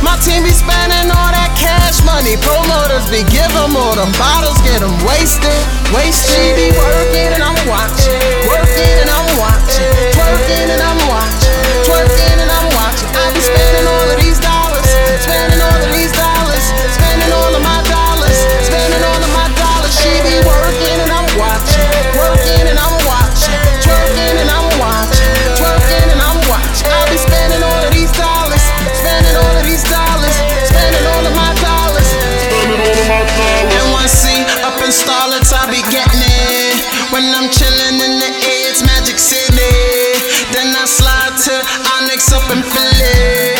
My team be spending all that cash money. Promoters be giving more. Them bottles get them wasted. She be working and I'm watching. Working and I'm watching. Twerking and I'm watching. Twerking and I'm watching. I be spending all of these dollars. Spending all of these dollars. Spending all of my dollars. Spending all of my dollars. She be working and I'm watching. Working and I'm watching. Twerking and I'm watching. Twerking and I'm watching. I be spending all of these dollars. Spending all of these dollars. Spending all of my dollars. Spending all of my dollars. NYC up in Starlets, I be getting it. When I'm chilling in the A, it's Magic City. Then I slide to Onyx up in Philly.